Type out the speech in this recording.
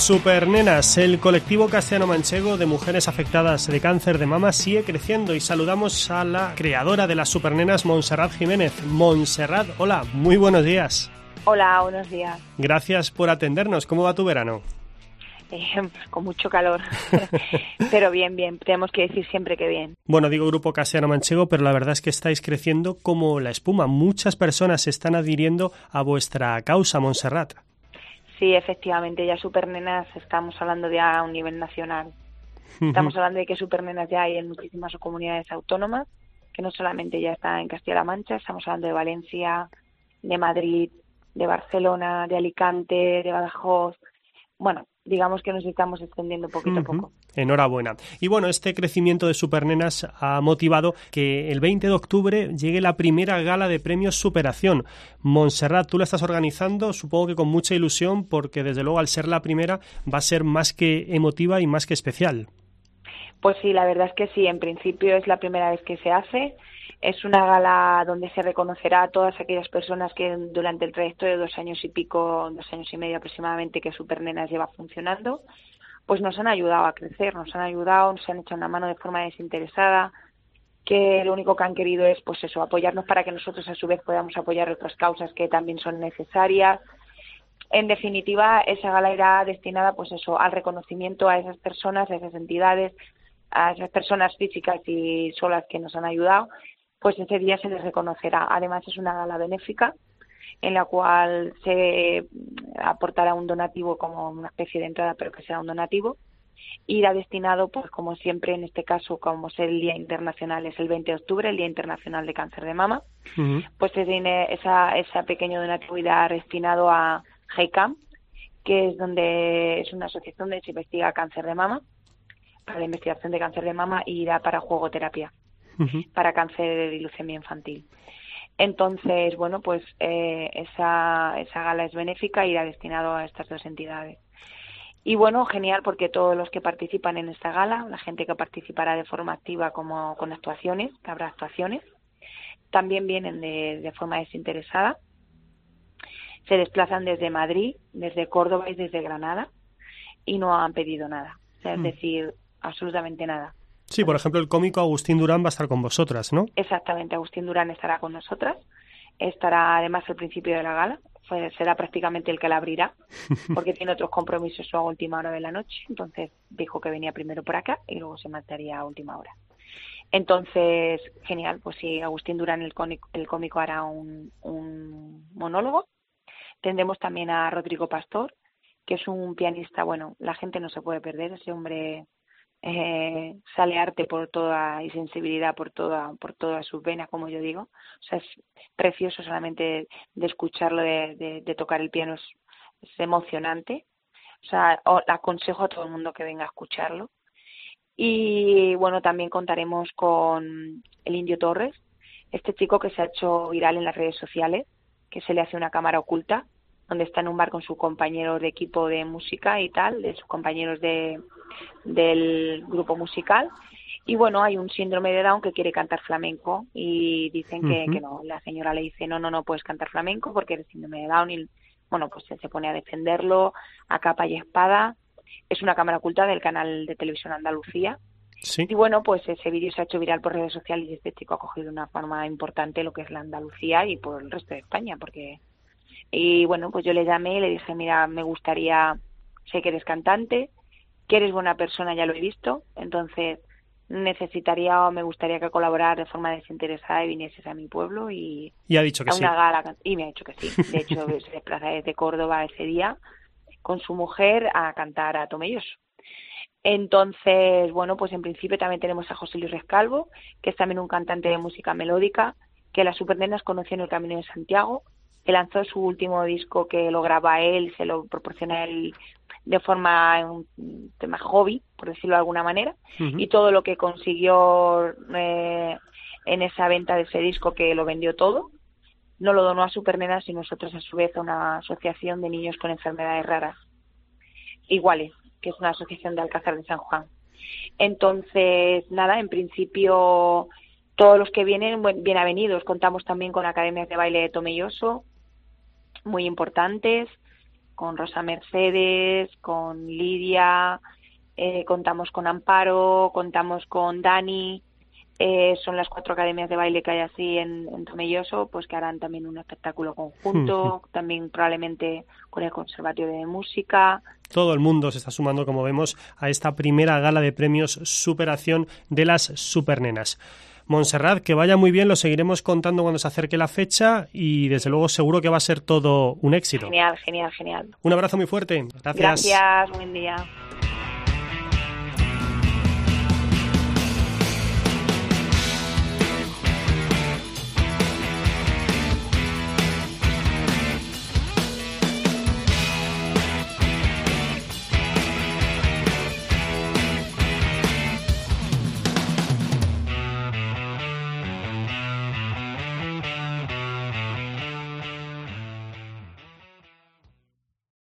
Supernenas, el colectivo castellano-manchego de mujeres afectadas de cáncer de mama sigue creciendo y saludamos a la creadora de las Supernenas, Montserrat Jiménez. Montserrat, hola, muy buenos días. Hola, buenos días. Gracias por atendernos. ¿Cómo va tu verano? Con mucho calor, pero bien, tenemos que decir siempre que bien. Bueno, digo grupo castellano-manchego, pero la verdad es que estáis creciendo como la espuma. Muchas personas se están adhiriendo a vuestra causa, Montserrat. Sí, efectivamente, ya Supernenas estamos hablando de a un nivel nacional. Estamos hablando de que Supernenas ya hay en muchísimas comunidades autónomas, que no solamente ya está en Castilla-La Mancha, estamos hablando de Valencia, de Madrid, de Barcelona, de Alicante, de Badajoz. Bueno, digamos que nos estamos extendiendo poquito a poco. Enhorabuena. Y bueno, este crecimiento de Supernenas ha motivado que el 20 de octubre llegue la primera gala de premios Superación. Montserrat, tú la estás organizando, supongo que con mucha ilusión, porque desde luego al ser la primera va a ser más que emotiva y más que especial. Pues sí, la verdad es que sí, en principio es la primera vez que se hace. Es una gala donde se reconocerá a todas aquellas personas que durante el trayecto de 2 años y pico, 2 años y medio aproximadamente que Supernenas lleva funcionando, pues nos han ayudado a crecer, nos han ayudado, nos han echado una mano de forma desinteresada, que lo único que han querido es, pues eso, apoyarnos para que nosotros a su vez podamos apoyar otras causas que también son necesarias. En definitiva, esa gala irá destinada, pues eso, al reconocimiento a esas personas, a esas entidades, a esas personas físicas y solas que nos han ayudado. Pues ese día se les reconocerá. Además es una gala benéfica en la cual se aportará un donativo como una especie de entrada, pero que será un donativo. Irá destinado, pues como siempre, en este caso, como es el Día Internacional, es el 20 de octubre, el Día Internacional de Cáncer de Mama, pues ese pequeño donativo irá destinado a GEICAM, que es una asociación donde se investiga cáncer de mama, para la investigación de cáncer de mama, y irá para jugoterapia. Para cáncer y leucemia infantil. Entonces, bueno, pues esa gala es benéfica y irá destinado a estas 2 entidades. Y bueno, genial, porque todos los que participan en esta gala, la gente que participará de forma activa como con actuaciones, que habrá actuaciones, también vienen de forma desinteresada. Se desplazan desde Madrid, desde Córdoba y desde Granada y no han pedido nada. O sea, es decir, absolutamente nada. Sí, por ejemplo, el cómico Agustín Durán va a estar con vosotras, ¿no? Exactamente, Agustín Durán estará con nosotras. Estará además al principio de la gala. Será prácticamente el que la abrirá, porque tiene otros compromisos a última hora de la noche. Entonces dijo que venía primero por acá y luego se marcharía a última hora. Entonces, genial, pues sí, Agustín Durán, el cómico, hará un monólogo. Tendremos también a Rodrigo Pastor, que es un pianista. Bueno, la gente no se puede perder, ese hombre sale arte por toda y sensibilidad por toda sus venas, como yo digo. O sea, es precioso solamente de escucharlo, de tocar el piano, es emocionante. O sea, aconsejo a todo el mundo que venga a escucharlo. Y bueno, también contaremos con el Indio Torres, este chico que se ha hecho viral en las redes sociales, que se le hace una cámara oculta, donde está en un bar con sus compañeros de equipo de música y tal, de sus compañeros del grupo musical. Y bueno, hay un síndrome de Down que quiere cantar flamenco y dicen que no. La señora le dice, no puedes cantar flamenco porque eres síndrome de Down. Y bueno, pues él se pone a defenderlo a capa y espada. Es una cámara oculta del canal de televisión Andalucía. Sí. Y bueno, pues ese vídeo se ha hecho viral por redes sociales y este chico ha cogido de una forma importante lo que es la Andalucía y por el resto de España, porque... Y bueno, pues yo le llamé y le dije, mira, me gustaría, sé que eres cantante, que eres buena persona, ya lo he visto, entonces necesitaría o me gustaría que colaborar de forma desinteresada y vinieses a mi pueblo y ha dicho que a una sí. gala. Y me ha dicho que sí. De hecho, se desplaza desde Córdoba ese día con su mujer a cantar a Tomelloso. Entonces, bueno, pues en principio también tenemos a José Luis Rescalvo, que es también un cantante de música melódica, que las Supernenas conoció en el Camino de Santiago, que lanzó su último disco, que lo graba él, se lo proporciona él de forma, un tema hobby, por decirlo de alguna manera, y todo lo que consiguió en esa venta de ese disco, que lo vendió todo, no lo donó a Supernenas y nosotros a su vez a una asociación de niños con enfermedades raras, iguales, que es una asociación de Alcázar de San Juan. Entonces, nada, en principio todos los que vienen, bien avenidos. Contamos también con academias de baile de Tomelloso, muy importantes, con Rosa Mercedes, con Lidia, contamos con Amparo, contamos con Dani. Son las 4 academias de baile que hay así en Tomelloso, pues que harán también un espectáculo conjunto, también probablemente con el Conservatorio de Música. Todo el mundo se está sumando, como vemos, a esta primera gala de premios Superación de las Supernenas. Montserrat, que vaya muy bien, lo seguiremos contando cuando se acerque la fecha y desde luego seguro que va a ser todo un éxito. Genial, genial, genial. Un abrazo muy fuerte. Gracias. Gracias, buen día.